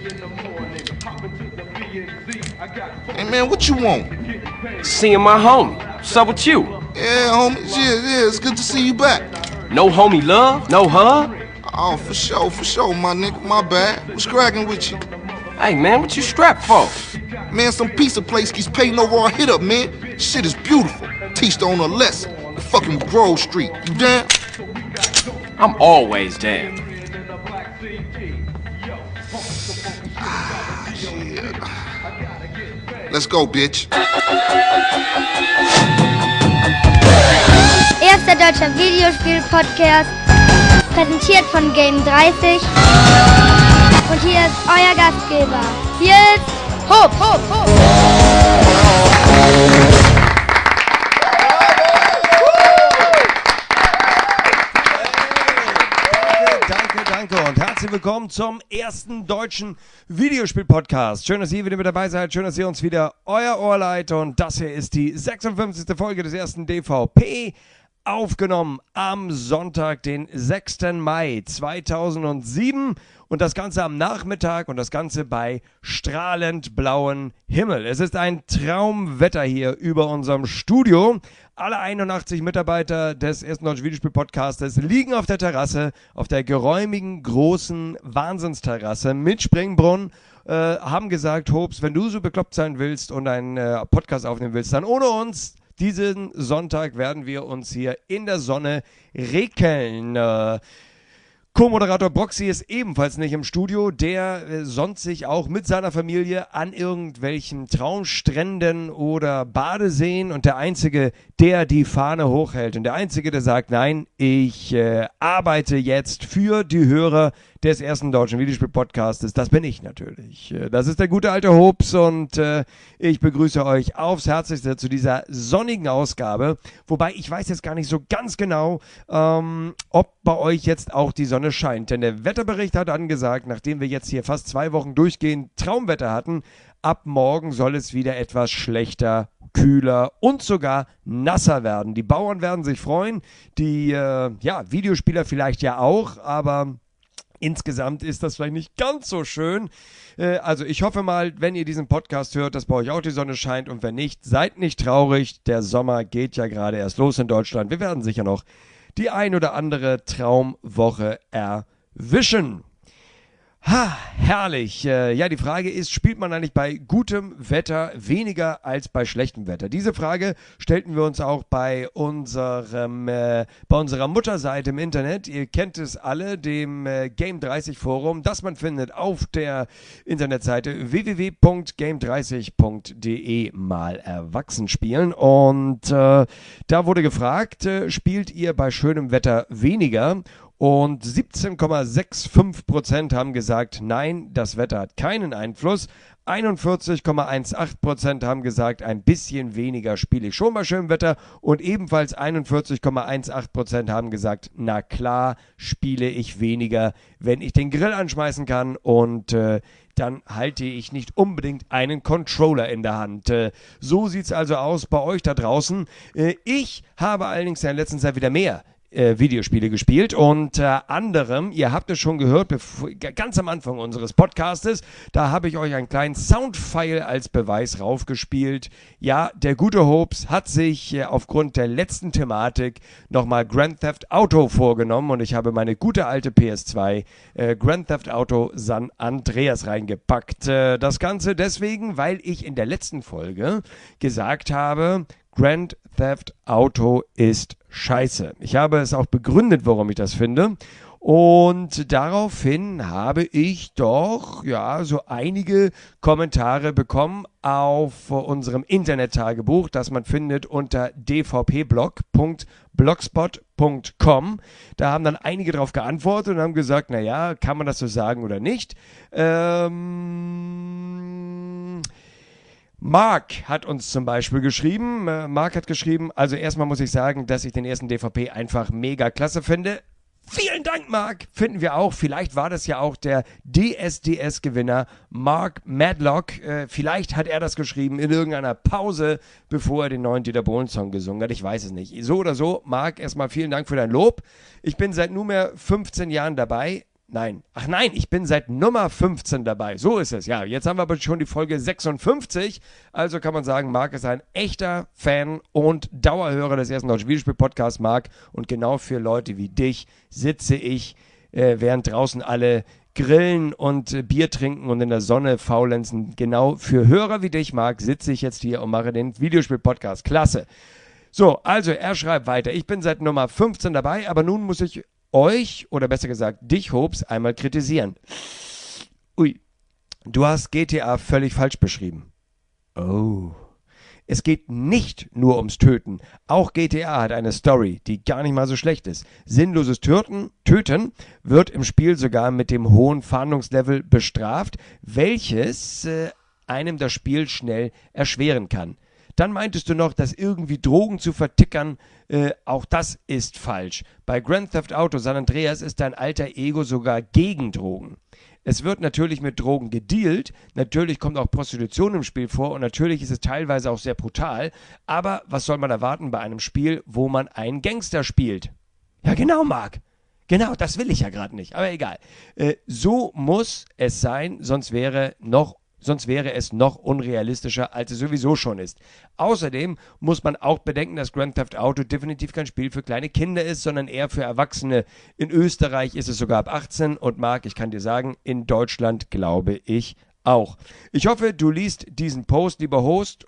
Hey man, what you want? Seeing my homie. What's up with you? Yeah, homie. Yeah, it's good to see you back. No homie love? No hug? Oh, for sure, my nigga. My bad. What's cracking with you? Hey, man, what you strapped for? Man, some pizza place keeps paying over our hit up, man. Shit is beautiful. Teach the owner a lesson. The fucking Grove Street. You down? I'm always down. Yeah. Let's go, bitch. Erster deutscher Videospiel-Podcast, präsentiert von Game 30. Und hier ist euer Gastgeber. Hier ist Hope. Danke und herzlich willkommen zum ersten deutschen Videospiel-Podcast. Schön, dass ihr wieder mit dabei seid. Schön, dass ihr uns wieder euer Ohr leiht. Und das hier ist die 56. Folge des ersten DVP. Aufgenommen am Sonntag, den 6. Mai 2007 und das Ganze am Nachmittag und das Ganze bei strahlend blauem Himmel. Es ist ein Traumwetter hier über unserem Studio. Alle 81 Mitarbeiter des ersten deutschen Videospiel-Podcastes liegen auf der Terrasse, auf der geräumigen, großen Wahnsinnsterrasse mit Springbrunnen. Haben gesagt, Hobbs, wenn du so bekloppt sein willst und einen Podcast aufnehmen willst, dann ohne uns. Diesen Sonntag werden wir uns hier in der Sonne rekeln. Co-Moderator Broxy ist ebenfalls nicht im Studio. Der sonnt sich auch mit seiner Familie an irgendwelchen Traumstränden oder Badeseen. Und der Einzige, der die Fahne hochhält und der Einzige, der sagt, nein, ich arbeite jetzt für die Hörer des ersten deutschen Videospiel-Podcastes, das bin ich natürlich. Das ist der gute alte Hobbs und ich begrüße euch aufs Herzlichste zu dieser sonnigen Ausgabe. Wobei ich weiß jetzt gar nicht so ganz genau, ob bei euch jetzt auch die Sonne scheint. Denn der Wetterbericht hat angesagt, nachdem wir jetzt hier fast 2 Wochen durchgehend Traumwetter hatten, ab morgen soll es wieder etwas schlechter, kühler und sogar nasser werden. Die Bauern werden sich freuen, die Videospieler vielleicht ja auch, aber insgesamt ist das vielleicht nicht ganz so schön. Also ich hoffe mal, wenn ihr diesen Podcast hört, dass bei euch auch die Sonne scheint und wenn nicht, seid nicht traurig. Der Sommer geht ja gerade erst los in Deutschland. Wir werden sicher noch die ein oder andere Traumwoche erwischen. Ha, herrlich. Ja, die Frage ist, spielt man eigentlich bei gutem Wetter weniger als bei schlechtem Wetter? Diese Frage stellten wir uns auch bei unserer Mutterseite im Internet. Ihr kennt es alle, dem Game 30 Forum, das man findet auf der Internetseite www.game30.de mal erwachsen spielen. Und da wurde gefragt, spielt ihr bei schönem Wetter weniger? Und 17,65% haben gesagt, nein, das Wetter hat keinen Einfluss. 41,18% haben gesagt, ein bisschen weniger spiele ich schon bei schönem Wetter. Und ebenfalls 41,18% haben gesagt, na klar, spiele ich weniger, wenn ich den Grill anschmeißen kann. Und dann halte ich nicht unbedingt einen Controller in der Hand. So sieht es also aus bei euch da draußen. Ich habe allerdings in der letzten Zeit wieder mehr Videospiele gespielt, unter anderem, ihr habt es schon gehört, ganz am Anfang unseres Podcastes, da habe ich euch einen kleinen Soundfile als Beweis raufgespielt. Ja, der gute Hobbs hat sich aufgrund der letzten Thematik nochmal Grand Theft Auto vorgenommen und ich habe meine gute alte PS2 Grand Theft Auto San Andreas reingepackt. Das Ganze deswegen, weil ich in der letzten Folge gesagt habe, Grand Theft Auto ist scheiße. Ich habe es auch begründet, warum ich das finde. Und daraufhin habe ich doch so einige Kommentare bekommen auf unserem Internet-Tagebuch, das man findet unter dvpblog.blogspot.com. Da haben dann einige darauf geantwortet und haben gesagt, naja, kann man das so sagen oder nicht? Mark hat uns zum Beispiel geschrieben, Mark hat geschrieben, also erstmal muss ich sagen, dass ich den ersten DVP einfach mega klasse finde. Vielen Dank, Mark, finden wir auch. Vielleicht war das ja auch der DSDS-Gewinner Mark Madlock. Vielleicht hat er das geschrieben in irgendeiner Pause, bevor er den neuen Dieter Bohlen-Song gesungen hat. Ich weiß es nicht. So oder so, Mark, erstmal vielen Dank für dein Lob. Ich bin seit nunmehr 15 Jahren dabei. nein. Ach nein, ich bin seit Nummer 15 dabei. So ist es. Ja, jetzt haben wir aber schon die Folge 56. Also kann man sagen, Marc ist ein echter Fan und Dauerhörer des ersten deutschen Videospiel-Podcasts, Marc. Und genau für Leute wie dich sitze ich, während draußen alle grillen und Bier trinken und in der Sonne faulenzen. Genau für Hörer wie dich, Marc, sitze ich jetzt hier und mache den Videospiel-Podcast. Klasse. So, also er schreibt weiter. Ich bin seit Nummer 15 dabei, aber nun muss ich euch, oder besser gesagt dich, Hobbs, einmal kritisieren. Ui, du hast GTA völlig falsch beschrieben. Oh. Es geht nicht nur ums Töten. Auch GTA hat eine Story, die gar nicht mal so schlecht ist. Sinnloses Töten wird im Spiel sogar mit dem hohen Fahndungslevel bestraft, welches einem das Spiel schnell erschweren kann. Dann meintest du noch, dass irgendwie Drogen zu vertickern, auch das ist falsch. Bei Grand Theft Auto San Andreas ist dein alter Ego sogar gegen Drogen. Es wird natürlich mit Drogen gedealt, natürlich kommt auch Prostitution im Spiel vor und natürlich ist es teilweise auch sehr brutal, aber was soll man erwarten bei einem Spiel, wo man einen Gangster spielt? Ja genau, Marc. Genau, das will ich ja gerade nicht, aber egal. So muss es sein, sonst wäre es noch unrealistischer, als es sowieso schon ist. Außerdem muss man auch bedenken, dass Grand Theft Auto definitiv kein Spiel für kleine Kinder ist, sondern eher für Erwachsene. In Österreich ist es sogar ab 18 und Marc, ich kann dir sagen, in Deutschland glaube ich auch. Ich hoffe, du liest diesen Post, lieber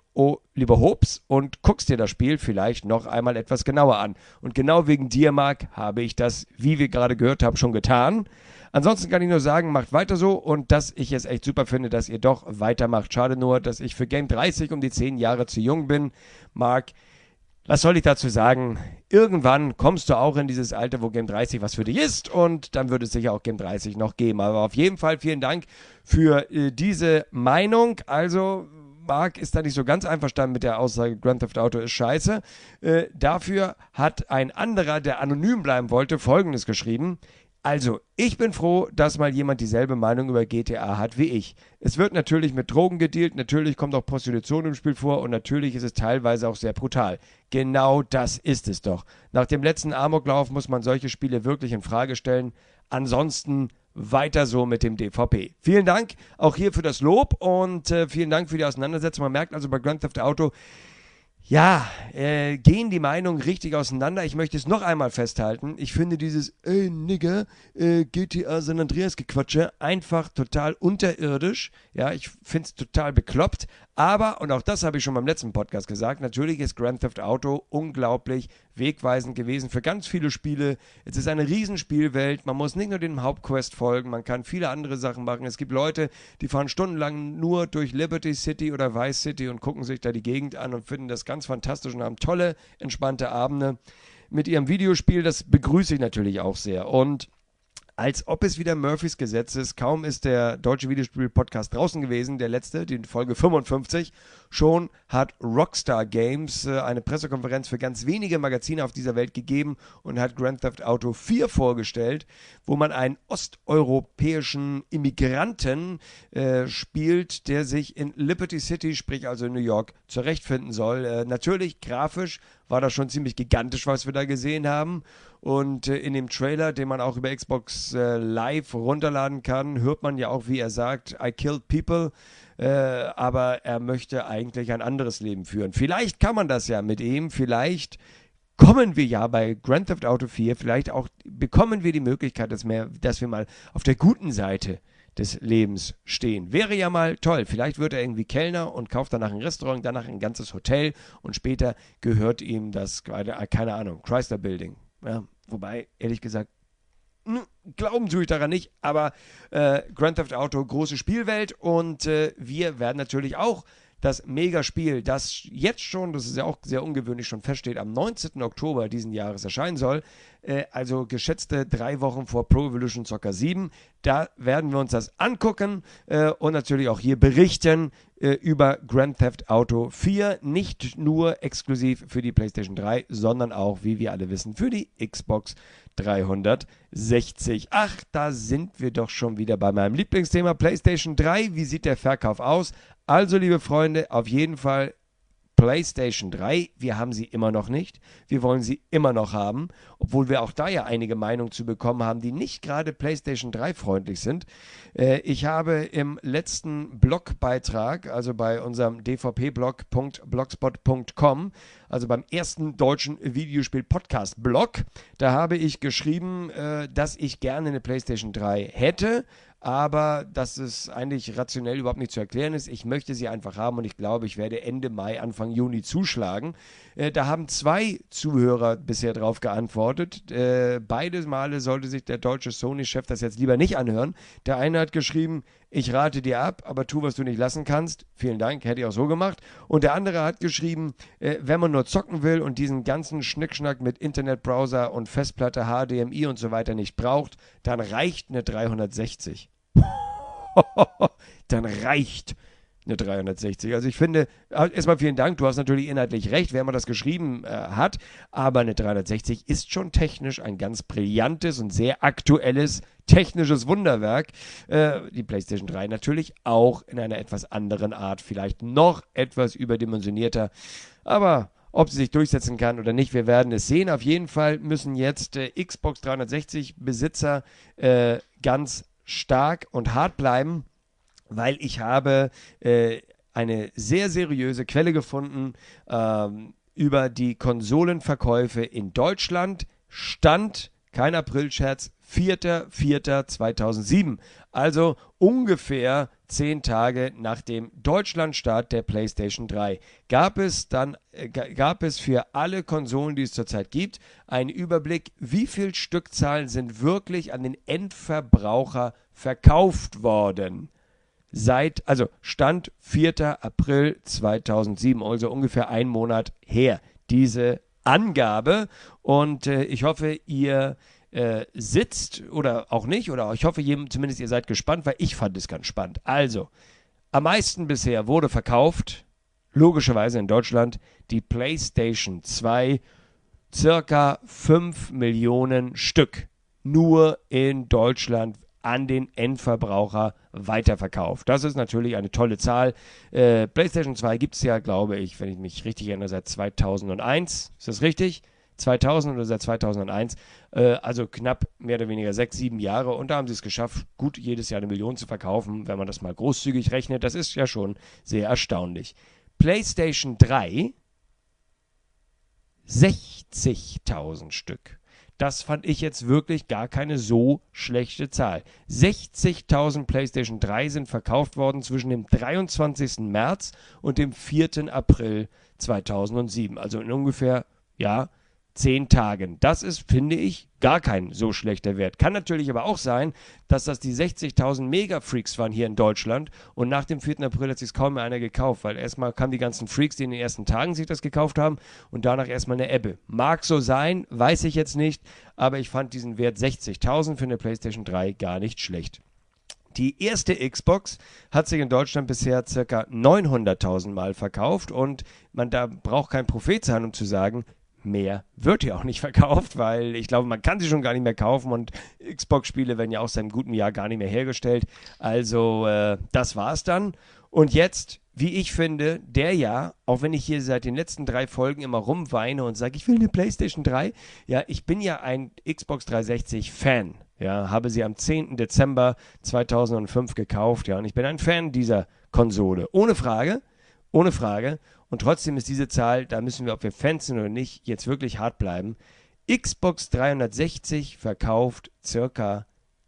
Hobbs, und guckst dir das Spiel vielleicht noch einmal etwas genauer an. Und genau wegen dir, Marc, habe ich das, wie wir gerade gehört haben, schon getan. Ansonsten kann ich nur sagen, macht weiter so und dass ich es echt super finde, dass ihr doch weitermacht. Schade nur, dass ich für Game 30 um die 10 Jahre zu jung bin. Marc, was soll ich dazu sagen? Irgendwann kommst du auch in dieses Alter, wo Game 30 was für dich ist und dann wird es sicher auch Game 30 noch geben. Aber auf jeden Fall vielen Dank für diese Meinung. Also Marc ist da nicht so ganz einverstanden mit der Aussage, Grand Theft Auto ist scheiße. Dafür hat ein anderer, der anonym bleiben wollte, Folgendes geschrieben. Also, ich bin froh, dass mal jemand dieselbe Meinung über GTA hat wie ich. Es wird natürlich mit Drogen gedealt, natürlich kommt auch Prostitution im Spiel vor und natürlich ist es teilweise auch sehr brutal. Genau das ist es doch. Nach dem letzten Amoklauf muss man solche Spiele wirklich in Frage stellen. Ansonsten weiter so mit dem DVP. Vielen Dank auch hier für das Lob und vielen Dank für die Auseinandersetzung. Man merkt also bei Grand Theft Auto, ja, gehen die Meinungen richtig auseinander. Ich möchte es noch einmal festhalten. Ich finde dieses ey Nigger, GTA San Andreas Gequatsche einfach total unterirdisch. Ja, ich finde es total bekloppt. Aber, und auch das habe ich schon beim letzten Podcast gesagt, natürlich ist Grand Theft Auto unglaublich wegweisend gewesen für ganz viele Spiele. Es ist eine Riesenspielwelt. Man muss nicht nur dem Hauptquest folgen, man kann viele andere Sachen machen. Es gibt Leute, die fahren stundenlang nur durch Liberty City oder Vice City und gucken sich da die Gegend an und finden das ganz fantastisch und haben tolle, entspannte Abende mit ihrem Videospiel. Das begrüße ich natürlich auch sehr. Und als ob es wieder Murphys Gesetz ist, kaum ist der deutsche Videospiel-Podcast draußen gewesen, der letzte, die Folge 55, schon hat Rockstar Games eine Pressekonferenz für ganz wenige Magazine auf dieser Welt gegeben und hat Grand Theft Auto 4 vorgestellt, wo man einen osteuropäischen Immigranten spielt, der sich in Liberty City, sprich also in New York, zurechtfinden soll. Natürlich grafisch war das schon ziemlich gigantisch, was wir da gesehen haben. Und in dem Trailer, den man auch über Xbox Live runterladen kann, hört man ja auch, wie er sagt, I killed people, aber er möchte eigentlich ein anderes Leben führen. Vielleicht kann man das ja mit ihm, vielleicht kommen wir ja bei Grand Theft Auto 4, vielleicht auch bekommen wir die Möglichkeit, dass wir mal auf der guten Seite des Lebens stehen. Wäre ja mal toll. Vielleicht wird er irgendwie Kellner und kauft danach ein Restaurant, danach ein ganzes Hotel und später gehört ihm das, keine Ahnung, Chrysler Building. Ja, wobei, ehrlich gesagt, glauben tue ich daran nicht, aber Grand Theft Auto, große Spielwelt und wir werden natürlich auch das Megaspiel, das jetzt schon, das ist ja auch sehr ungewöhnlich, schon feststeht, am 19. Oktober diesen Jahres erscheinen soll, also geschätzte 3 Wochen vor Pro Evolution Soccer 7, da werden wir uns das angucken und natürlich auch hier berichten über Grand Theft Auto 4, nicht nur exklusiv für die PlayStation 3, sondern auch, wie wir alle wissen, für die Xbox 360. Ach, da sind wir doch schon wieder bei meinem Lieblingsthema PlayStation 3. Wie sieht der Verkauf aus? Also, liebe Freunde, auf jeden Fall PlayStation 3, wir haben sie immer noch nicht. Wir wollen sie immer noch haben, obwohl wir auch da ja einige Meinungen zu bekommen haben, die nicht gerade PlayStation 3 freundlich sind. Ich habe im letzten Blogbeitrag, also bei unserem dvpblog.blogspot.com, also beim ersten deutschen Videospiel-Podcast-Blog, da habe ich geschrieben, dass ich gerne eine PlayStation 3 hätte, aber dass es eigentlich rationell überhaupt nicht zu erklären ist. Ich möchte sie einfach haben und ich glaube, ich werde Ende Mai, Anfang Juni zuschlagen. Da haben 2 Zuhörer bisher drauf geantwortet. Beide Male sollte sich der deutsche Sony-Chef das jetzt lieber nicht anhören. Der eine hat geschrieben, ich rate dir ab, aber tu, was du nicht lassen kannst. Vielen Dank, hätte ich auch so gemacht. Und der andere hat geschrieben, wenn man nur zocken will und diesen ganzen Schnickschnack mit Internetbrowser und Festplatte, HDMI und so weiter nicht braucht, dann reicht eine 360. Dann reicht eine 360. Also ich finde, erstmal vielen Dank, du hast natürlich inhaltlich recht, wer mal das geschrieben hat, aber eine 360 ist schon technisch ein ganz brillantes und sehr aktuelles technisches Wunderwerk. Die PlayStation 3 natürlich auch in einer etwas anderen Art, vielleicht noch etwas überdimensionierter, aber ob sie sich durchsetzen kann oder nicht, wir werden es sehen. Auf jeden Fall müssen jetzt Xbox 360 Besitzer ganz stark und hart bleiben, weil ich habe eine sehr seriöse Quelle gefunden über die Konsolenverkäufe in Deutschland. Stand, kein Aprilscherz, 4.4.2007. Also ungefähr 10 Tage nach dem Deutschlandstart der PlayStation 3. Gab es für alle Konsolen, die es zurzeit gibt, einen Überblick, wie viel Stückzahlen sind wirklich an den Endverbraucher verkauft worden. Also Stand 4. April 2007, also ungefähr 1 Monat her, diese Angabe. Und ich hoffe, ihr sitzt oder auch nicht, oder ich hoffe zumindest ihr seid gespannt, weil ich fand es ganz spannend. Also, am meisten bisher wurde verkauft, logischerweise in Deutschland, die PlayStation 2, circa 5 Millionen Stück, nur in Deutschland an den Endverbraucher weiterverkauft. Das ist natürlich eine tolle Zahl. PlayStation 2 gibt es ja, glaube ich, wenn ich mich richtig erinnere, seit 2001. Ist das richtig? 2000 oder seit 2001, also knapp mehr oder weniger 6, 7 Jahre, und da haben sie es geschafft, gut jedes Jahr 1 Million zu verkaufen, wenn man das mal großzügig rechnet. Das ist ja schon sehr erstaunlich. PlayStation 3, 60.000 Stück. Das fand ich jetzt wirklich gar keine so schlechte Zahl. 60.000 PlayStation 3 sind verkauft worden zwischen dem 23. März und dem 4. April 2007. Also in ungefähr, 10 Tagen. Das ist, finde ich, gar kein so schlechter Wert. Kann natürlich aber auch sein, dass das die 60.000 Mega-Freaks waren hier in Deutschland und nach dem 4. April hat sich kaum mehr einer gekauft, weil erstmal kamen die ganzen Freaks, die in den ersten Tagen sich das gekauft haben, und danach erstmal eine Ebbe. Mag so sein, weiß ich jetzt nicht, aber ich fand diesen Wert 60.000 für eine PlayStation 3 gar nicht schlecht. Die erste Xbox hat sich in Deutschland bisher ca. 900.000 Mal verkauft, und man da braucht kein Prophet sein, um zu sagen, mehr wird ja auch nicht verkauft, weil ich glaube, man kann sie schon gar nicht mehr kaufen, und Xbox-Spiele werden ja auch seit einem guten Jahr gar nicht mehr hergestellt. Also das war's dann. Und jetzt, wie ich finde, auch wenn ich hier seit den letzten 3 Folgen immer rumweine und sage, ich will eine PlayStation 3, ich bin ja ein Xbox 360-Fan. Ja, habe sie am 10. Dezember 2005 gekauft, und ich bin ein Fan dieser Konsole. Ohne Frage. Und trotzdem ist diese Zahl, da müssen wir, ob wir Fans sind oder nicht, jetzt wirklich hart bleiben. Xbox 360 verkauft circa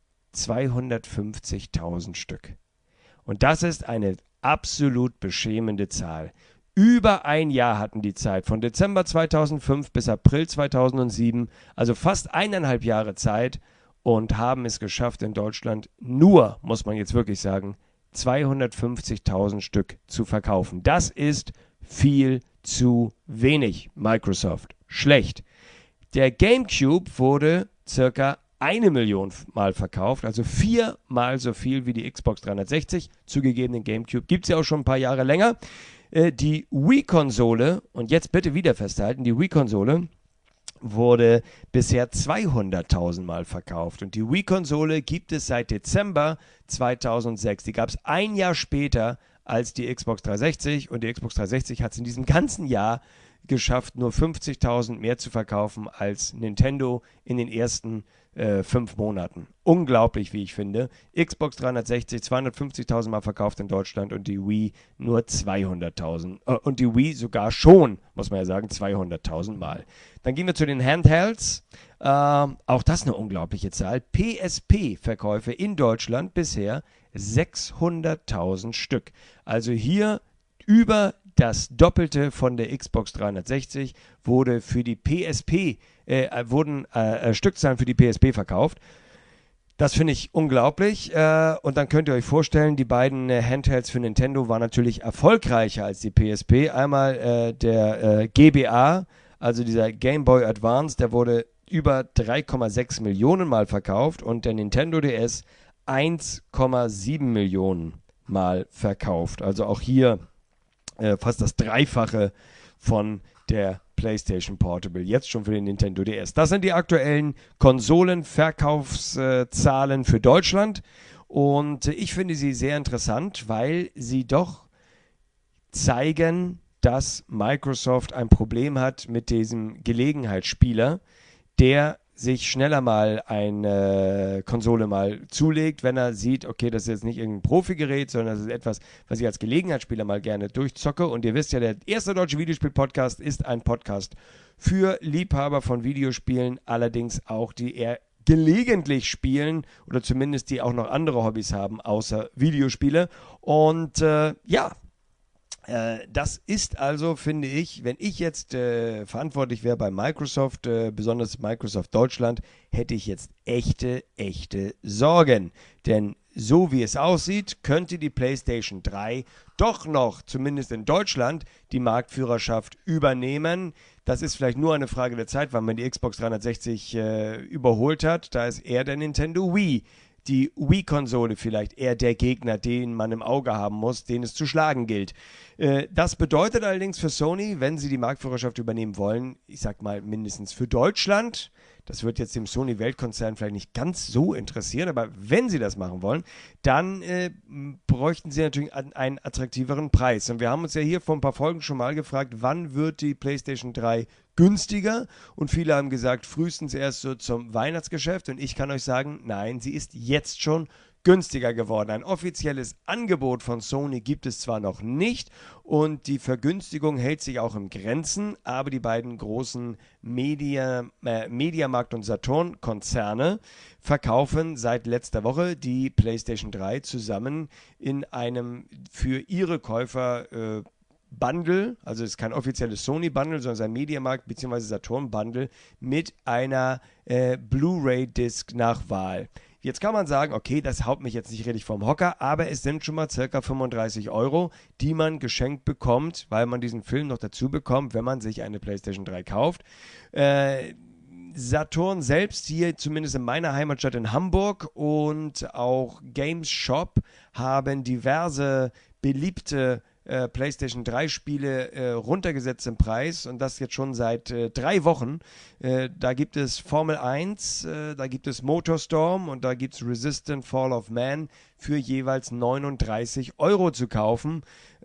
250.000 Stück. Und das ist eine absolut beschämende Zahl. Über ein Jahr hatten die Zeit, von Dezember 2005 bis April 2007, also fast 1,5 Jahre Zeit, und haben es geschafft, in Deutschland nur, muss man jetzt wirklich sagen, 250.000 Stück zu verkaufen. Das ist viel zu wenig, Microsoft. Schlecht. Der GameCube wurde circa 1 Million Mal verkauft, also 4-mal so viel wie die Xbox 360. Zugegeben, den GameCube gibt es ja auch schon ein paar Jahre länger. Die Wii-Konsole, und jetzt bitte wieder festhalten, die Wii-Konsole wurde bisher 200.000 Mal verkauft. Und die Wii-Konsole gibt es seit Dezember 2006. Die gab es ein Jahr später als die Xbox 360 und die Xbox 360 hat es in diesem ganzen Jahr geschafft, nur 50.000 mehr zu verkaufen als Nintendo in den ersten 5 Monaten. Unglaublich, wie ich finde. Xbox 360 250.000 Mal verkauft in Deutschland und die Wii nur 200.000. Und die Wii sogar schon, muss man ja sagen, 200.000 Mal. Dann gehen wir zu den Handhelds. Auch das eine unglaubliche Zahl. PSP-Verkäufe in Deutschland bisher 600.000 Stück. Also hier über das Doppelte von der Xbox 360 wurde für die PSP, wurden Stückzahlen für die PSP verkauft. Das finde ich unglaublich. Und dann könnt ihr euch vorstellen, die beiden Handhelds für Nintendo waren natürlich erfolgreicher als die PSP. Einmal der GBA, also dieser Game Boy Advance, der wurde über 3,6 Millionen Mal verkauft und der Nintendo DS 1,7 Millionen Mal verkauft. Also auch hier fast das Dreifache von der PlayStation Portable, jetzt schon für den Nintendo DS. Das sind die aktuellen Konsolenverkaufszahlen für Deutschland und ich finde sie sehr interessant, weil sie doch zeigen, dass Microsoft ein Problem hat mit diesem Gelegenheitsspieler, der sich schneller mal eine Konsole mal zulegt, wenn er sieht, okay, das ist jetzt nicht irgendein Profi-Gerät, sondern das ist etwas, was ich als Gelegenheitsspieler mal gerne durchzocke. Und ihr wisst ja, der erste deutsche Videospiel-Podcast ist ein Podcast für Liebhaber von Videospielen, allerdings auch die eher gelegentlich spielen oder zumindest die auch noch andere Hobbys haben, außer Videospiele. Und das ist also, finde ich, wenn ich jetzt verantwortlich wäre bei Microsoft, besonders Microsoft Deutschland, hätte ich jetzt echte Sorgen. Denn so wie es aussieht, könnte die PlayStation 3 doch noch, zumindest in Deutschland, die Marktführerschaft übernehmen. Das ist vielleicht nur eine Frage der Zeit, wann man die Xbox 360 überholt hat. Da ist eher der Nintendo Wii, die Wii-Konsole vielleicht eher der Gegner, den man im Auge haben muss, den es zu schlagen gilt. Das bedeutet allerdings für Sony, wenn sie die Marktführerschaft übernehmen wollen, ich sag mal mindestens für Deutschland, das wird jetzt dem Sony-Weltkonzern vielleicht nicht ganz so interessieren, aber wenn sie das machen wollen, dann bräuchten sie natürlich einen attraktiveren Preis. Und wir haben uns ja hier vor ein paar Folgen schon mal gefragt, wann wird die PlayStation 3 günstiger? Und viele haben gesagt, frühestens erst so zum Weihnachtsgeschäft. Und ich kann euch sagen, nein, sie ist jetzt schon günstiger geworden. Ein offizielles Angebot von Sony gibt es zwar noch nicht und die Vergünstigung hält sich auch im Grenzen, aber die beiden großen Mediamarkt und Saturn-Konzerne verkaufen seit letzter Woche die PlayStation 3 zusammen in einem für ihre Käufer Bundle, also es ist kein offizielles Sony-Bundle, sondern es ist ein Mediamarkt bzw. Saturn-Bundle mit einer Blu-ray-Disc nach Wahl. Jetzt kann man sagen, okay, das haut mich jetzt nicht richtig vom Hocker, aber es sind schon mal ca. 35 €, die man geschenkt bekommt, weil man diesen Film noch dazu bekommt, wenn man sich eine PlayStation 3 kauft. Saturn selbst hier, zumindest in meiner Heimatstadt in Hamburg und auch Games Shop haben diverse beliebte PlayStation 3 Spiele runtergesetzt im Preis und das jetzt schon seit 3 Wochen. Da gibt es Formel 1, da gibt es Motorstorm und da gibt es Resistant Fall of Man für jeweils 39 € zu kaufen.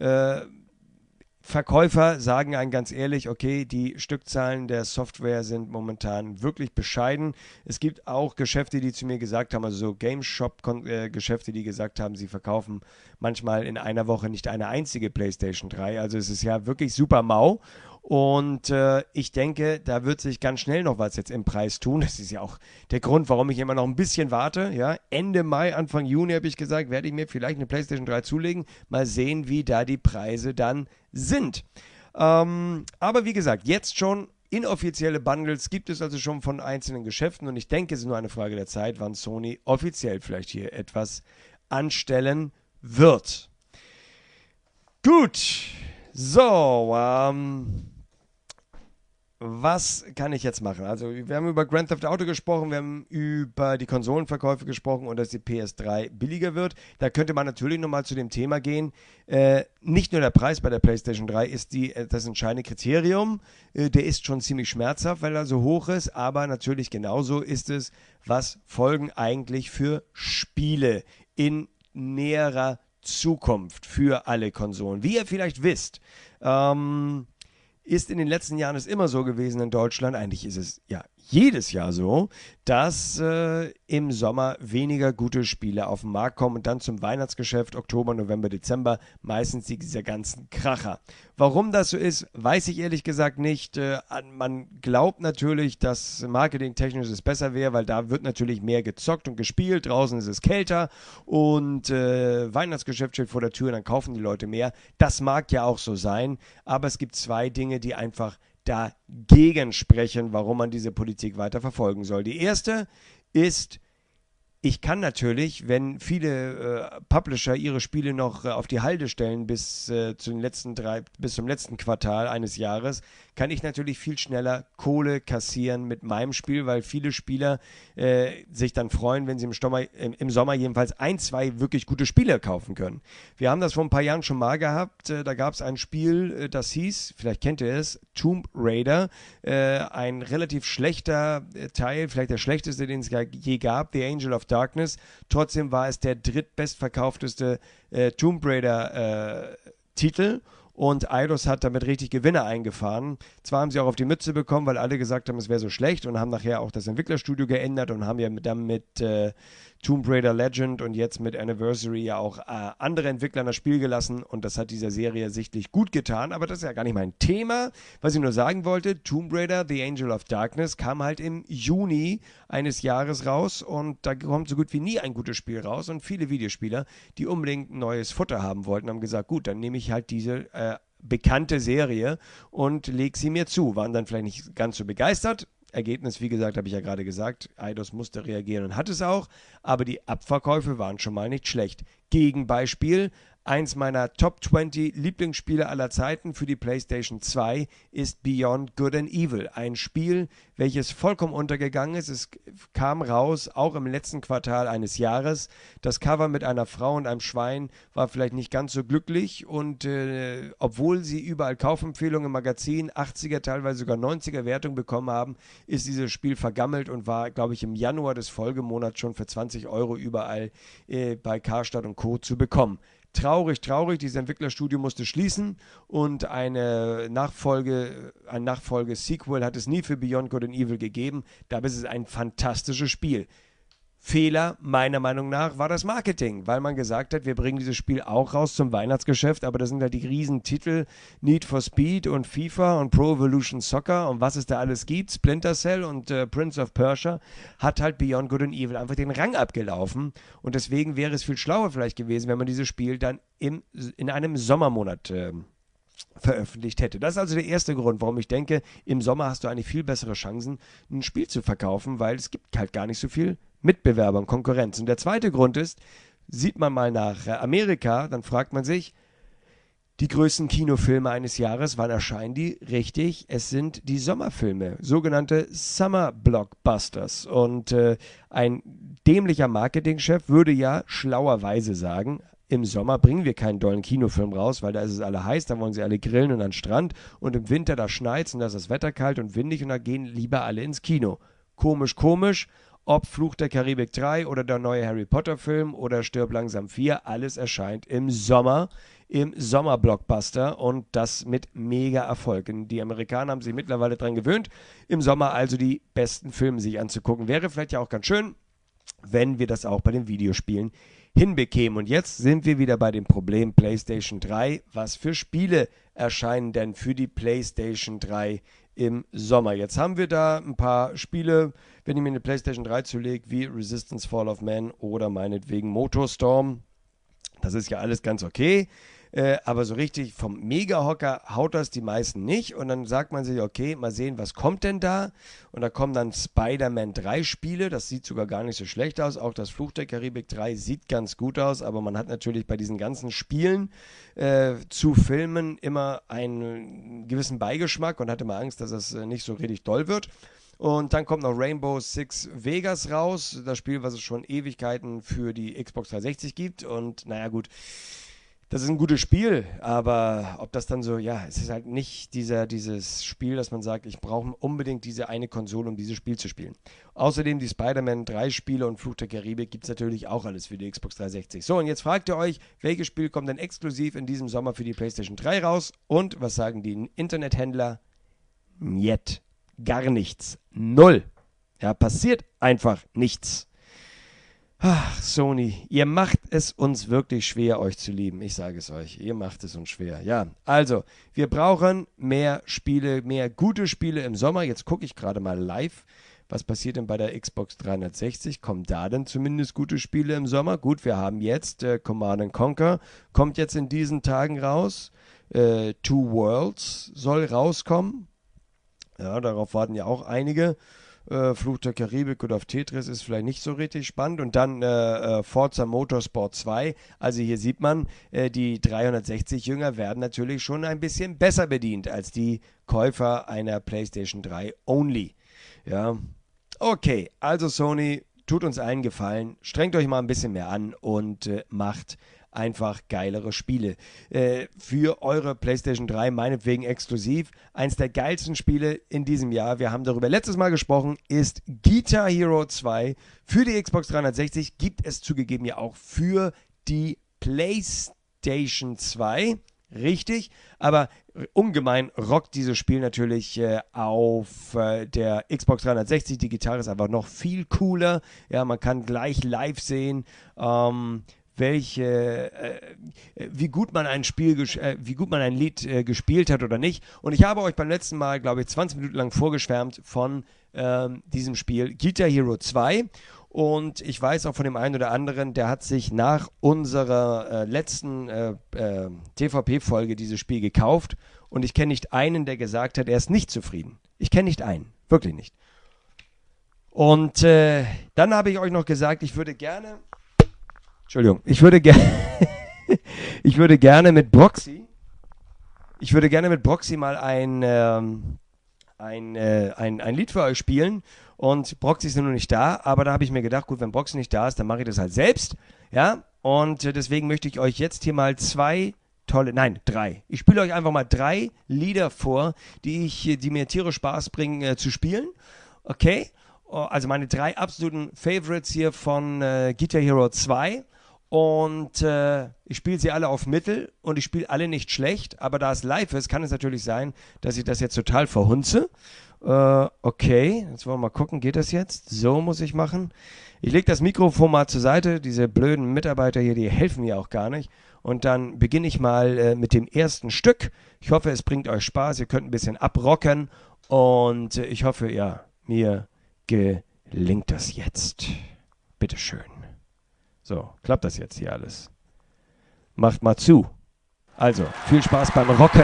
Verkäufer sagen einem ganz ehrlich, okay, die Stückzahlen der Software sind momentan wirklich bescheiden. Es gibt auch Geschäfte, die zu mir gesagt haben, also so Game-Shop-Geschäfte, die gesagt haben, sie verkaufen manchmal in einer Woche nicht eine einzige PlayStation 3. Also es ist ja wirklich super mau. Und ich denke, da wird sich ganz schnell noch was jetzt im Preis tun. Das ist ja auch der Grund, warum ich immer noch ein bisschen warte. Ja? Ende Mai, Anfang Juni habe ich gesagt, werde ich mir vielleicht eine PlayStation 3 zulegen. Mal sehen, wie da die Preise dann sind. Aber wie gesagt, jetzt schon inoffizielle Bundles gibt es also schon von einzelnen Geschäften. Und ich denke, es ist nur eine Frage der Zeit, wann Sony offiziell vielleicht hier etwas anstellen wird. Gut. So, was kann ich jetzt machen? Also wir haben über Grand Theft Auto gesprochen, wir haben über die Konsolenverkäufe gesprochen und dass die PS3 billiger wird. Da könnte man natürlich nochmal zu dem Thema gehen. Nicht nur der Preis bei der PlayStation 3 ist das entscheidende Kriterium. Der ist schon ziemlich schmerzhaft, weil er so hoch ist, aber natürlich genauso ist es, was folgen eigentlich für Spiele in näherer Zukunft für alle Konsolen. Wie ihr vielleicht wisst, ist in den letzten Jahren es immer so gewesen in Deutschland, eigentlich ist es ja jedes Jahr so, dass im Sommer weniger gute Spiele auf den Markt kommen und dann zum Weihnachtsgeschäft, Oktober, November, Dezember, meistens diese ganzen Kracher. Warum das so ist, weiß ich ehrlich gesagt nicht. Man glaubt natürlich, dass marketingtechnisch es besser wäre, weil da wird natürlich mehr gezockt und gespielt, draußen ist es kälter und Weihnachtsgeschäft steht vor der Tür und dann kaufen die Leute mehr. Das mag ja auch so sein, aber es gibt zwei Dinge, die einfach dagegen sprechen, warum man diese Politik weiter verfolgen soll. Die erste ist, ich kann natürlich, wenn viele Publisher ihre Spiele noch auf die Halde stellen bis zum letzten Quartal eines Jahres, kann ich natürlich viel schneller Kohle kassieren mit meinem Spiel, weil viele Spieler sich dann freuen, wenn sie im Sommer jedenfalls 1, 2 wirklich gute Spiele kaufen können. Wir haben das vor ein paar Jahren schon mal gehabt. Da gab es ein Spiel, das hieß, vielleicht kennt ihr es, Tomb Raider. Ein relativ schlechter Teil, vielleicht der schlechteste, den es je gab, The Angel of Darkness. Trotzdem war es der drittbestverkaufteste Tomb Raider Titel. Und Eidos hat damit richtig Gewinne eingefahren. Zwar haben sie auch auf die Mütze bekommen, weil alle gesagt haben, es wäre so schlecht und haben nachher auch das Entwicklerstudio geändert und haben ja dann mit Tomb Raider Legend und jetzt mit Anniversary ja auch andere Entwickler das Spiel gelassen und das hat dieser Serie sichtlich gut getan, aber das ist ja gar nicht mein Thema. Was ich nur sagen wollte, Tomb Raider, The Angel of Darkness kam halt im Juni eines Jahres raus und da kommt so gut wie nie ein gutes Spiel raus und viele Videospieler, die unbedingt neues Futter haben wollten, haben gesagt, gut, dann nehme ich halt diese bekannte Serie und lege sie mir zu. Waren dann vielleicht nicht ganz so begeistert. Ergebnis, wie gesagt, habe ich ja gerade gesagt, Eidos musste reagieren und hat es auch, aber die Abverkäufe waren schon mal nicht schlecht. Gegenbeispiel, eins meiner Top 20 Lieblingsspiele aller Zeiten für die PlayStation 2 ist Beyond Good and Evil. Ein Spiel, welches vollkommen untergegangen ist. Es kam raus, auch im letzten Quartal eines Jahres. Das Cover mit einer Frau und einem Schwein war vielleicht nicht ganz so glücklich und obwohl sie überall Kaufempfehlungen im Magazin, 80er, teilweise sogar 90er Wertung bekommen haben, ist dieses Spiel vergammelt und war, glaube ich, im Januar des Folgemonats schon für 20 Euro überall bei Karstadt und Co. zu bekommen. Traurig, dieses Entwicklerstudio musste schließen und ein Nachfolge-Sequel hat es nie für Beyond Good and Evil gegeben. Dabei ist es ein fantastisches Spiel. Fehler, meiner Meinung nach, war das Marketing, weil man gesagt hat, wir bringen dieses Spiel auch raus zum Weihnachtsgeschäft, aber das sind halt die Riesentitel Need for Speed und FIFA und Pro Evolution Soccer und was es da alles gibt, Splinter Cell und Prince of Persia, hat halt Beyond Good and Evil einfach den Rang abgelaufen und deswegen wäre es viel schlauer vielleicht gewesen, wenn man dieses Spiel dann in einem Sommermonat veröffentlicht hätte. Das ist also der erste Grund, warum ich denke, im Sommer hast du eigentlich viel bessere Chancen, ein Spiel zu verkaufen, weil es gibt halt gar nicht so viel Mitbewerber und Konkurrenz. Und der zweite Grund ist, sieht man mal nach Amerika, dann fragt man sich, die größten Kinofilme eines Jahres, wann erscheinen die? Richtig, es sind die Sommerfilme, sogenannte Summer Blockbusters. Und ein dämlicher Marketingchef würde ja schlauerweise sagen, im Sommer bringen wir keinen dollen Kinofilm raus, weil da ist es alle heiß, da wollen sie alle grillen und an den Strand. Und im Winter, da schneit's und da ist das Wetter kalt und windig und da gehen lieber alle ins Kino. Komisch. Ob Fluch der Karibik 3 oder der neue Harry Potter Film oder Stirb langsam 4, alles erscheint im Sommer, im Sommerblockbuster und das mit mega Erfolg. Die Amerikaner haben sich mittlerweile daran gewöhnt, im Sommer also die besten Filme sich anzugucken. Wäre vielleicht ja auch ganz schön, wenn wir das auch bei den Videospielen hinbekämen. Und jetzt sind wir wieder bei dem Problem PlayStation 3. Was für Spiele erscheinen denn für die PlayStation 3 im Sommer? Jetzt haben wir da ein paar Spiele, wenn ich mir eine PlayStation 3 zulege, wie Resistance Fall of Man oder meinetwegen Motorstorm. Das ist ja alles ganz okay. aber so richtig vom Mega-Hocker haut das die meisten nicht. Und dann sagt man sich, okay, mal sehen, was kommt denn da? Und da kommen dann Spider-Man 3 Spiele, das sieht sogar gar nicht so schlecht aus. Auch das Fluch der Karibik 3 sieht ganz gut aus, aber man hat natürlich bei diesen ganzen Spielen zu Filmen immer einen gewissen Beigeschmack und hat immer Angst, dass es nicht so richtig doll wird. Und dann kommt noch Rainbow Six Vegas raus, das Spiel, was es schon Ewigkeiten für die Xbox 360 gibt. Und naja gut, das ist ein gutes Spiel, aber ob das dann so, ja, es ist halt nicht dieses Spiel, dass man sagt, ich brauche unbedingt diese eine Konsole, um dieses Spiel zu spielen. Außerdem die Spider-Man 3 Spiele und Fluch der Karibik gibt es natürlich auch alles für die Xbox 360. So, und jetzt fragt ihr euch, welches Spiel kommt denn exklusiv in diesem Sommer für die PlayStation 3 raus? Und was sagen die Internethändler? Njet. Gar nichts. Null. Ja, passiert einfach nichts. Ach, Sony, ihr macht es uns wirklich schwer, euch zu lieben. Ich sage es euch, ihr macht es uns schwer. Ja, also, wir brauchen mehr Spiele, mehr gute Spiele im Sommer. Jetzt gucke ich gerade mal live. Was passiert denn bei der Xbox 360? Kommen da denn zumindest gute Spiele im Sommer? Gut, wir haben jetzt Command & Conquer, kommt jetzt in diesen Tagen raus. Two Worlds soll rauskommen. Ja, darauf warten ja auch einige. Fluch der Karibik oder auf Tetris ist vielleicht nicht so richtig spannend. Und dann Forza Motorsport 2. Also hier sieht man, die 360-Jünger werden natürlich schon ein bisschen besser bedient als die Käufer einer PlayStation 3 Only. Ja, okay. Also Sony, tut uns einen Gefallen. Strengt euch mal ein bisschen mehr an und macht einfach geilere Spiele. Für eure PlayStation 3 meinetwegen exklusiv. Eins der geilsten Spiele in diesem Jahr, wir haben darüber letztes Mal gesprochen, ist Guitar Hero 2. Für die Xbox 360 gibt es zugegeben ja auch für die PlayStation 2. Richtig, aber ungemein rockt dieses Spiel natürlich auf der Xbox 360. Die Gitarre ist einfach noch viel cooler. Ja, man kann gleich live sehen, wie gut man ein Lied gespielt hat oder nicht. Und ich habe euch beim letzten Mal, glaube ich, 20 Minuten lang vorgeschwärmt von diesem Spiel Guitar Hero 2. Und ich weiß auch von dem einen oder anderen, der hat sich nach unserer letzten TVP-Folge dieses Spiel gekauft. Und ich kenne nicht einen, der gesagt hat, er ist nicht zufrieden. Ich kenne nicht einen. Wirklich nicht. Und dann habe ich euch noch gesagt, ich würde gerne mit Broxy mal ein Lied für euch spielen. Und Broxy ist nur nicht da, aber da habe ich mir gedacht, gut, wenn Broxy nicht da ist, dann mache ich das halt selbst. Ja, und deswegen möchte ich euch jetzt hier mal drei. Ich spiele euch einfach mal 3 Lieder vor, die mir tierisch Spaß bringen zu spielen. Okay? Also meine 3 absoluten Favorites hier von Guitar Hero 2. Und ich spiele sie alle auf Mittel und ich spiele alle nicht schlecht, aber da es live ist, kann es natürlich sein, dass ich das jetzt total verhunze. Okay, jetzt wollen wir mal gucken, geht das jetzt? So muss ich machen. Ich lege das Mikrofon mal zur Seite, diese blöden Mitarbeiter hier, die helfen mir auch gar nicht. Und dann beginne ich mal mit dem ersten Stück. Ich hoffe, es bringt euch Spaß, ihr könnt ein bisschen abrocken und ich hoffe, ja, mir gelingt das jetzt. Bitteschön. So, klappt das jetzt hier alles? Macht mal zu. Also, viel Spaß beim Rocken.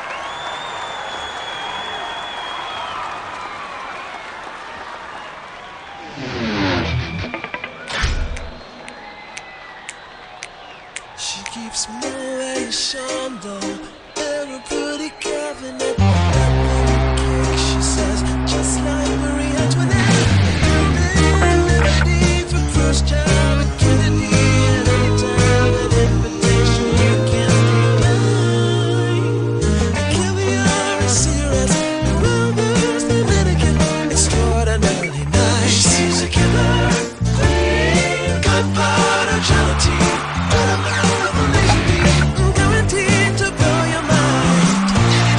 She keeps motion though, and a pretty cabinet. That little cake, she says, just like Marie Antoinette. Ready for first time at Kennedy, and anytime an invitation you can be mine. Caviar and cigarettes, Rover's Dominican, extraordinarily nice. She's a killer queen, gunpowder gelatine. Guaranteed to blow your mind.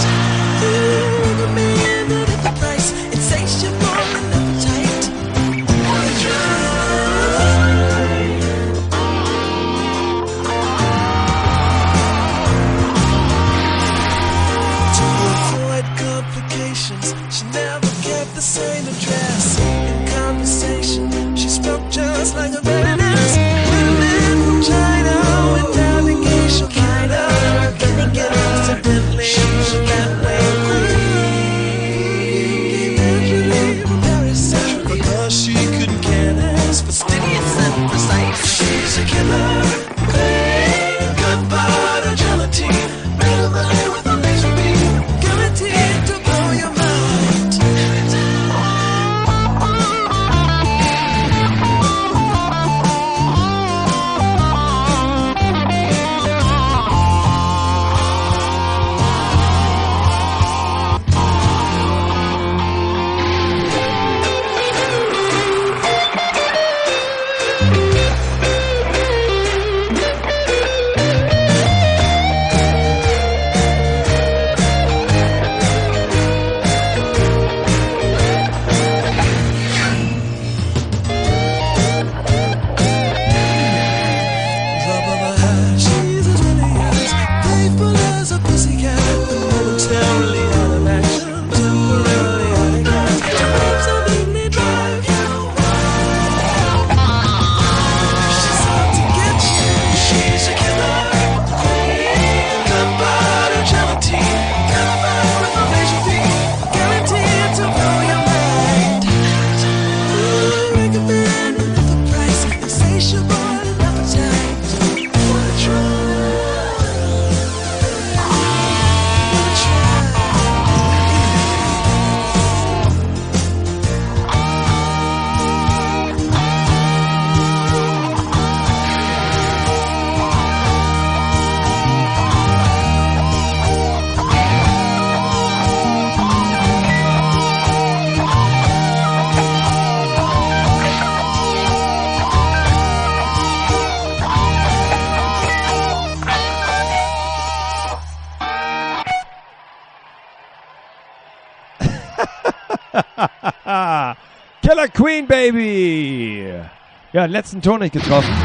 Killer Queen, Baby. Ja, letzten Ton nicht getroffen.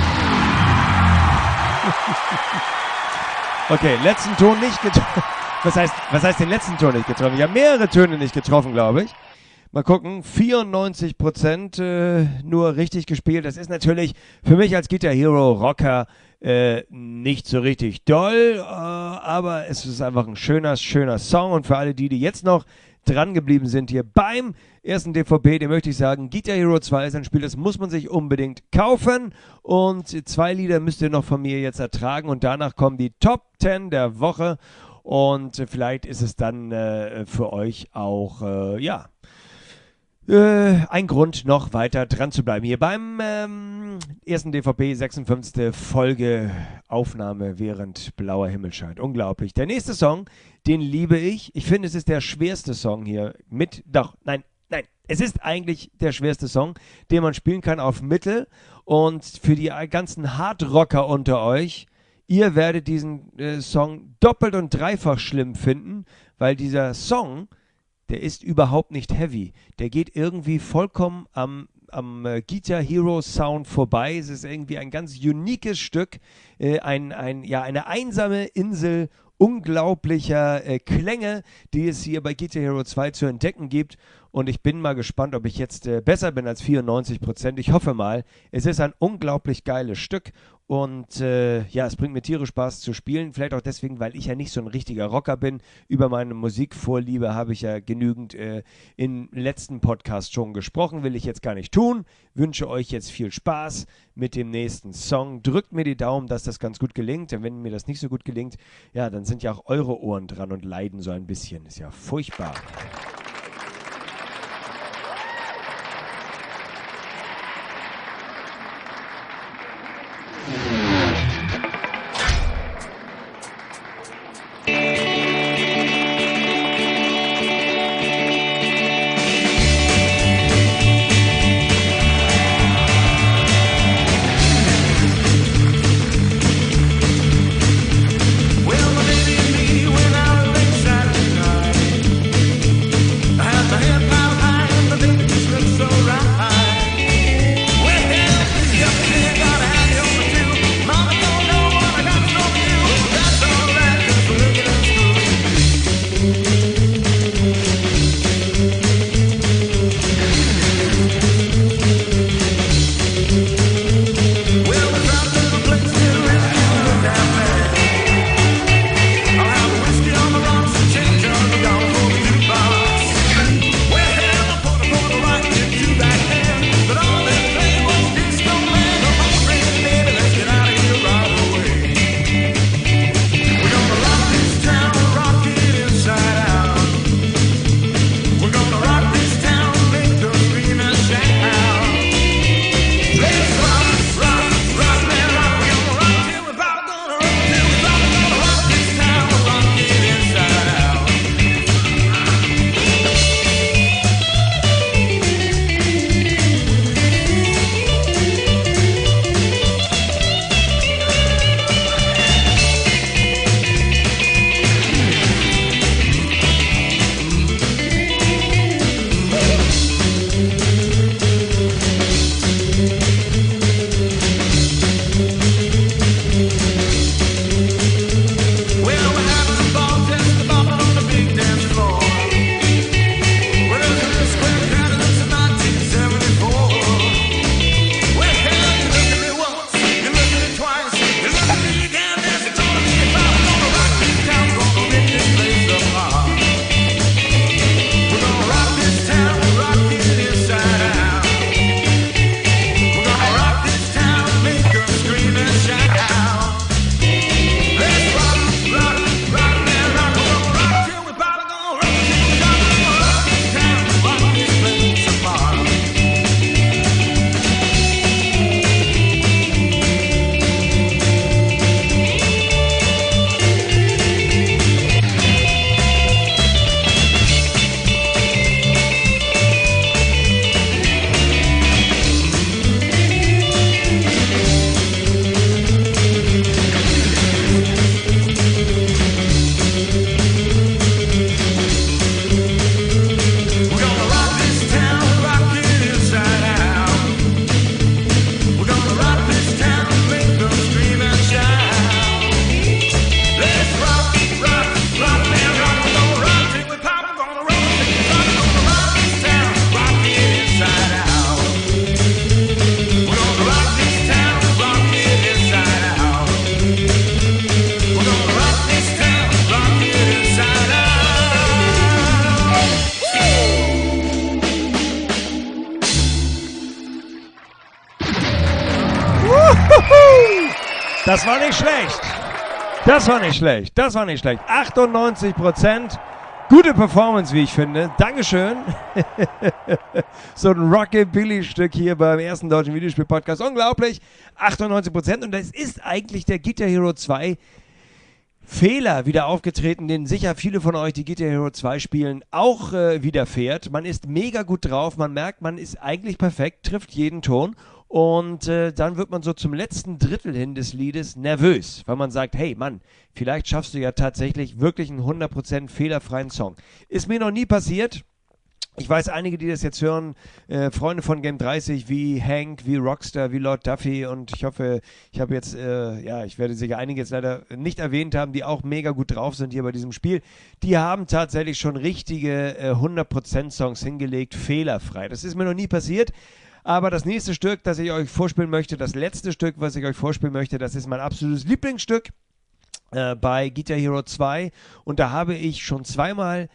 Okay, letzten Ton nicht getroffen. Was heißt den letzten Ton nicht getroffen? Ich habe mehrere Töne nicht getroffen, glaube ich. Mal gucken, 94% nur richtig gespielt. Das ist natürlich für mich als Guitar Hero Rocker nicht so richtig doll, aber es ist einfach ein schöner Song. Und für alle die jetzt noch dran geblieben sind hier beim ersten DVP, dem möchte ich sagen, Guitar Hero 2 ist ein Spiel, das muss man sich unbedingt kaufen. Und 2 Lieder müsst ihr noch von mir jetzt ertragen und danach kommen die Top 10 der Woche. Und vielleicht ist es dann für euch auch, ein Grund, noch weiter dran zu bleiben. Hier beim ersten DVP, 56. Folge, Aufnahme während blauer Himmel scheint. Unglaublich. Der nächste Song, den liebe ich. Ich finde, es ist der schwerste Song hier mit, nein, es ist eigentlich der schwerste Song, den man spielen kann auf Mittel. Und für die ganzen Hardrocker unter euch, ihr werdet diesen Song doppelt und dreifach schlimm finden, weil dieser Song, der ist überhaupt nicht heavy. Der geht irgendwie vollkommen am Guitar Hero Sound vorbei. Es ist irgendwie ein ganz uniques Stück, eine einsame Insel unglaublicher Klänge, die es hier bei Guitar Hero 2 zu entdecken gibt. Und ich bin mal gespannt, ob ich jetzt besser bin als 94%. Ich hoffe mal. Es ist ein unglaublich geiles Stück. Und es bringt mir tierisch Spaß zu spielen. Vielleicht auch deswegen, weil ich ja nicht so ein richtiger Rocker bin. Über meine Musikvorliebe habe ich ja genügend im letzten Podcast schon gesprochen. Will ich jetzt gar nicht tun. Wünsche euch jetzt viel Spaß mit dem nächsten Song. Drückt mir die Daumen, dass das ganz gut gelingt. Denn wenn mir das nicht so gut gelingt, ja, dann sind ja auch eure Ohren dran und leiden so ein bisschen. Ist ja furchtbar. Well, my baby and me went out late Saturday night. Das war nicht schlecht. Das war nicht schlecht. Das war nicht schlecht. 98%. Gute Performance, wie ich finde. Dankeschön. So ein Rockabilly-Stück hier beim ersten deutschen Videospiel-Podcast. Unglaublich. 98%. Und das ist eigentlich der Guitar Hero 2 Fehler wieder aufgetreten, den sicher viele von euch, die Guitar Hero 2 spielen, auch widerfährt. Man ist mega gut drauf. Man merkt, man ist eigentlich perfekt, trifft jeden Ton. Und dann wird man so zum letzten Drittel hin des Liedes nervös, weil man sagt, hey Mann, vielleicht schaffst du ja tatsächlich wirklich einen 100% fehlerfreien Song. Ist mir noch nie passiert. Ich weiß, einige, die das jetzt hören, Freunde von Game 30, wie Hank, wie Rockstar, wie Lord Duffy, und ich hoffe, ich habe jetzt, ich werde sicher einige jetzt leider nicht erwähnt haben, die auch mega gut drauf sind hier bei diesem Spiel. Die haben tatsächlich schon richtige 100% Songs hingelegt, fehlerfrei. Das ist mir noch nie passiert. Aber das nächste Stück, das ich euch vorspielen möchte, das letzte Stück, was ich euch vorspielen möchte, das ist mein absolutes Lieblingsstück bei Guitar Hero 2. Und da habe ich schon zweimal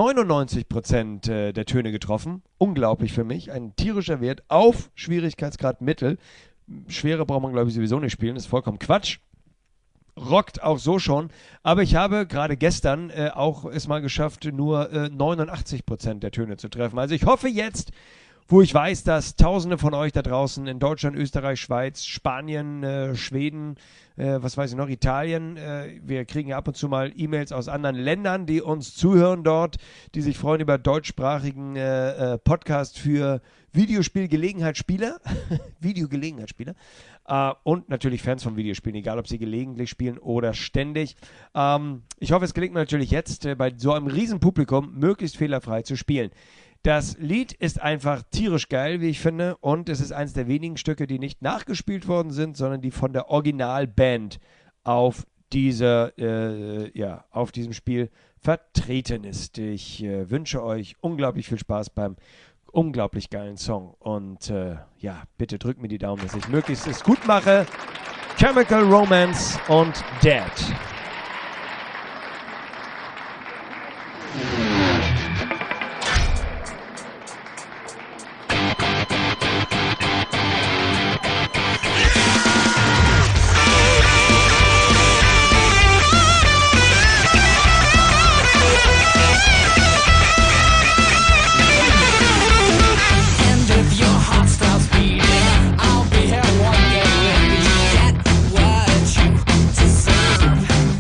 99% der Töne getroffen. Unglaublich für mich. Ein tierischer Wert auf Schwierigkeitsgrad Mittel. Schwere braucht man, glaube ich, sowieso nicht spielen. Das ist vollkommen Quatsch. Rockt auch so schon. Aber ich habe gerade gestern auch es mal geschafft, nur 89% der Töne zu treffen. Also ich hoffe jetzt, wo ich weiß, dass Tausende von euch da draußen in Deutschland, Österreich, Schweiz, Spanien, Schweden, was weiß ich noch, Italien, wir kriegen ja ab und zu mal E-Mails aus anderen Ländern, die uns zuhören dort, die sich freuen über deutschsprachigen Podcast für Videospielgelegenheitsspieler, Videogelegenheitsspieler, und natürlich Fans von Videospielen, egal ob sie gelegentlich spielen oder ständig. Ich hoffe, es gelingt mir natürlich jetzt, bei so einem riesen Publikum möglichst fehlerfrei zu spielen. Das Lied ist einfach tierisch geil, wie ich finde, und es ist eines der wenigen Stücke, die nicht nachgespielt worden sind, sondern die von der Originalband auf diesem Spiel vertreten ist. Ich wünsche euch unglaublich viel Spaß beim unglaublich geilen Song und bitte drückt mir die Daumen, dass ich möglichst es gut mache. Chemical Romance und Dead. And if your heart stops beating, I'll be here one day. Get what you deserve.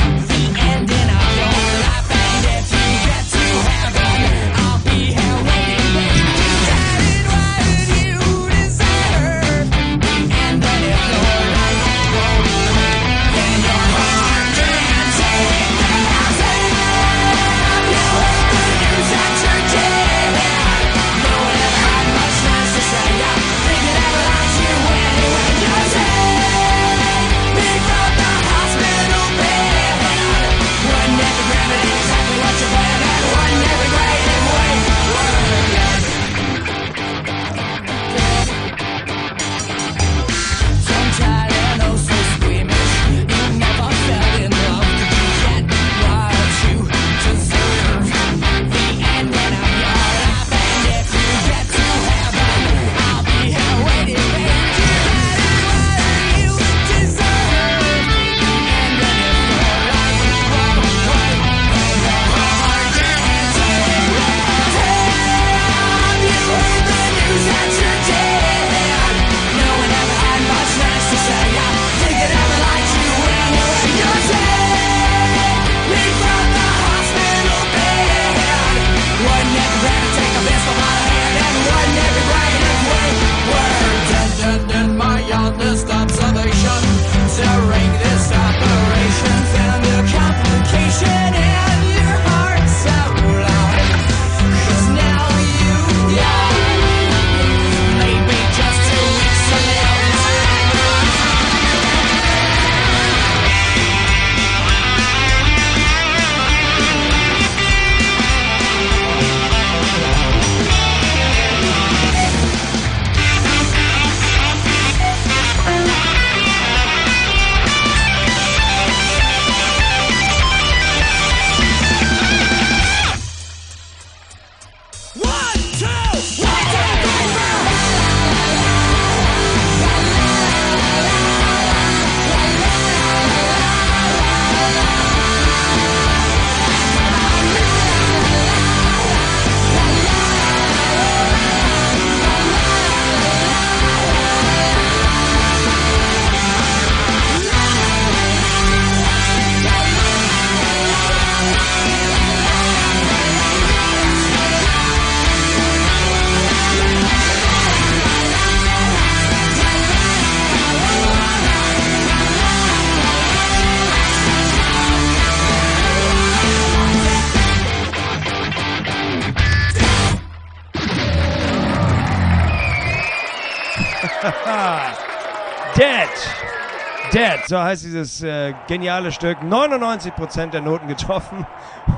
Dead, so heißt dieses geniale Stück. 99% der Noten getroffen.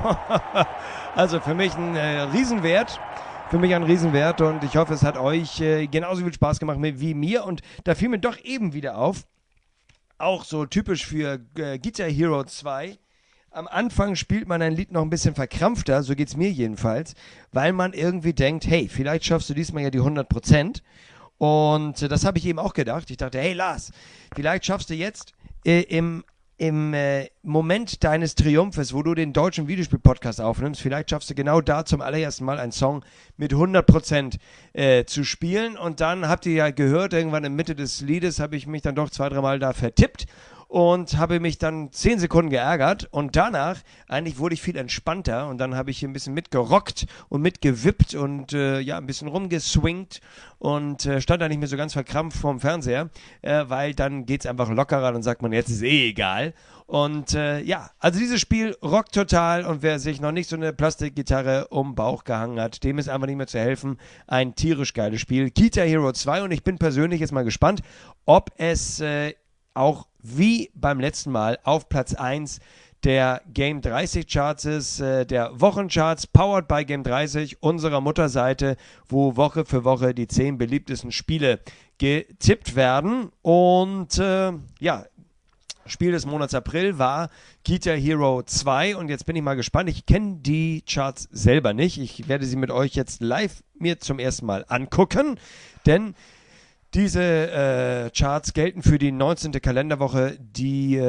Also für mich ein Riesenwert. Und ich hoffe, es hat euch genauso viel Spaß gemacht wie mir. Und da fiel mir doch eben wieder auf, auch so typisch für Guitar Hero 2, am Anfang spielt man ein Lied noch ein bisschen verkrampfter, so geht's mir jedenfalls, weil man irgendwie denkt, hey, vielleicht schaffst du diesmal ja die 100%. Und das habe ich eben auch gedacht. Ich dachte, hey Lars, vielleicht schaffst du jetzt im Moment deines Triumphes, wo du den deutschen Videospiel-Podcast aufnimmst, vielleicht schaffst du genau da zum allerersten Mal einen Song mit 100% zu spielen. Und dann habt ihr ja gehört, irgendwann in Mitte des Liedes habe ich mich dann doch 2-3 Mal da vertippt und habe mich dann 10 Sekunden geärgert. Und danach, eigentlich wurde ich viel entspannter und dann habe ich hier ein bisschen mitgerockt und mitgewippt und ein bisschen rumgeswingt und stand da nicht mehr so ganz verkrampft vorm Fernseher, weil dann geht's einfach lockerer, dann sagt man, jetzt ist eh egal. Und also dieses Spiel rockt total und wer sich noch nicht so eine Plastikgitarre um den Bauch gehangen hat, dem ist einfach nicht mehr zu helfen. Ein tierisch geiles Spiel. Guitar Hero 2 und ich bin persönlich jetzt mal gespannt, ob es auch wie beim letzten Mal auf Platz 1 der Game 30 Charts ist, der Wochencharts, powered by Game 30, unserer Mutterseite, wo Woche für Woche die 10 beliebtesten Spiele getippt werden. Und Spiel des Monats April war Guitar Hero 2 und jetzt bin ich mal gespannt. Ich kenne die Charts selber nicht. Ich werde sie mit euch jetzt live mir zum ersten Mal angucken, denn diese Charts gelten für die 19. Kalenderwoche, die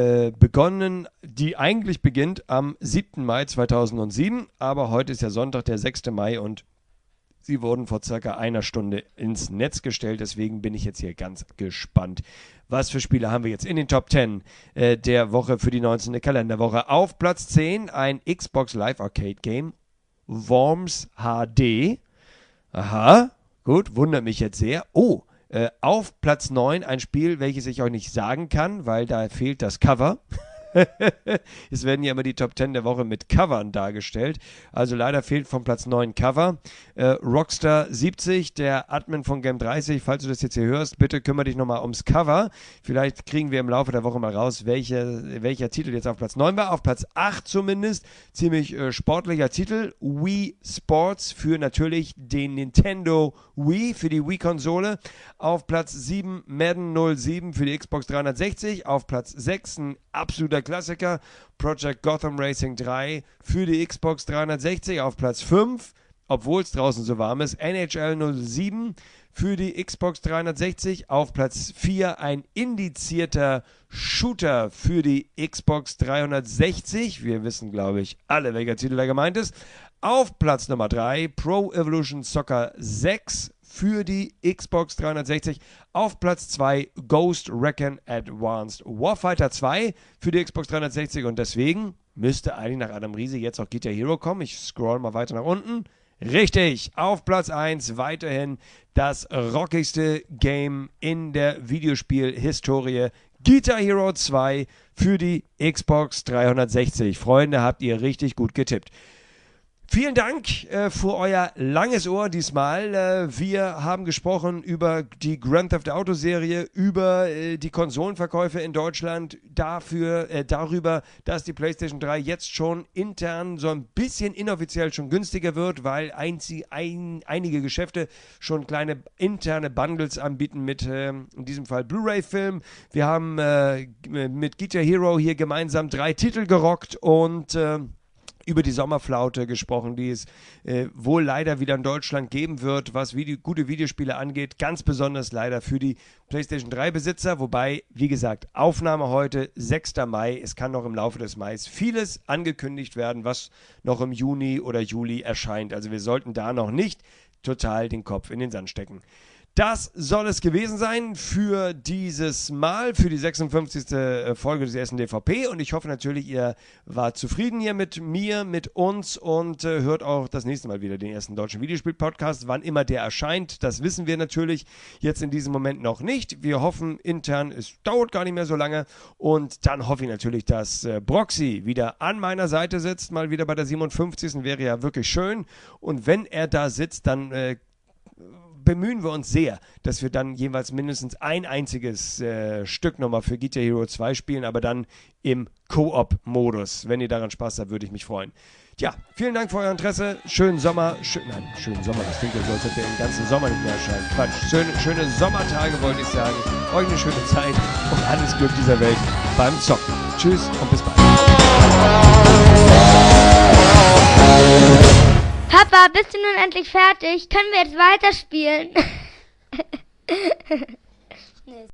eigentlich beginnt am 7. Mai 2007, aber heute ist ja Sonntag, der 6. Mai und sie wurden vor circa einer Stunde ins Netz gestellt, deswegen bin ich jetzt hier ganz gespannt. Was für Spiele haben wir jetzt in den Top 10 der Woche für die 19. Kalenderwoche? Auf Platz 10 ein Xbox Live Arcade Game, Worms HD. Aha, gut, wundert mich jetzt sehr. Oh, auf Platz 9 ein Spiel, welches ich euch nicht sagen kann, weil da fehlt das Cover. Es werden ja immer die Top 10 der Woche mit Covern dargestellt. Also leider fehlt vom Platz 9 Cover. Rockstar 70, der Admin von Game 30, falls du das jetzt hier hörst, bitte kümmere dich nochmal ums Cover. Vielleicht kriegen wir im Laufe der Woche mal raus, welcher Titel jetzt auf Platz 9 war. Auf Platz 8 zumindest, ziemlich sportlicher Titel, Wii Sports für natürlich den Nintendo Wii, für die Wii-Konsole. Auf Platz 7 Madden 07 für die Xbox 360. Auf Platz 6 ein absoluter Klassiker, Project Gotham Racing 3 für die Xbox 360. Auf Platz 5, obwohl es draußen so warm ist, NHL 07 für die Xbox 360. Auf Platz 4 ein indizierter Shooter für die Xbox 360. Wir wissen, glaube ich, alle, welcher Titel da gemeint ist. Auf Platz Nummer 3 Pro Evolution Soccer 6 für die Xbox 360. Auf Platz 2 Ghost Recon Advanced Warfighter 2 für die Xbox 360 und deswegen müsste eigentlich nach Adam Riese jetzt auch Guitar Hero kommen. Ich scroll mal weiter nach unten. Richtig, auf Platz 1 weiterhin das rockigste Game in der Videospiel-Historie. Guitar Hero 2 für die Xbox 360. Freunde, habt ihr richtig gut getippt. Vielen Dank für euer langes Ohr diesmal. Wir haben gesprochen über die Grand Theft Auto Serie, über die Konsolenverkäufe in Deutschland, darüber, dass die PlayStation 3 jetzt schon intern so ein bisschen inoffiziell schon günstiger wird, weil einige Geschäfte schon kleine interne Bundles anbieten mit in diesem Fall Blu-ray-Film. Wir haben mit Guitar Hero hier gemeinsam 3 Titel gerockt und über die Sommerflaute gesprochen, die es wohl leider wieder in Deutschland geben wird, was gute Videospiele angeht. Ganz besonders leider für die PlayStation 3 Besitzer, wobei, wie gesagt, Aufnahme heute, 6. Mai. Es kann noch im Laufe des Mai vieles angekündigt werden, was noch im Juni oder Juli erscheint. Also wir sollten da noch nicht total den Kopf in den Sand stecken. Das soll es gewesen sein für dieses Mal, für die 56. Folge des ersten DVP und ich hoffe natürlich, ihr wart zufrieden hier mit mir, mit uns und hört auch das nächste Mal wieder den ersten deutschen Videospiel-Podcast, wann immer der erscheint, das wissen wir natürlich jetzt in diesem Moment noch nicht. Wir hoffen intern, es dauert gar nicht mehr so lange und dann hoffe ich natürlich, dass Broxy wieder an meiner Seite sitzt, mal wieder bei der 57. wäre ja wirklich schön und wenn er da sitzt, dann bemühen wir uns sehr, dass wir dann jeweils mindestens ein einziges Stück nochmal für Guitar Hero 2 spielen, aber dann im Koop-Modus. Wenn ihr daran Spaß habt, würde ich mich freuen. Tja, vielen Dank für euer Interesse. Schönen Sommer. Schönen Sommer. Das klingt ja so, als ob der den ganzen Sommer nicht mehr erscheint. Quatsch. Schöne Sommertage, wollte ich sagen. Euch eine schöne Zeit und alles Glück dieser Welt beim Zocken. Tschüss und bis bald. Papa, bist du nun endlich fertig? Können wir jetzt weiterspielen?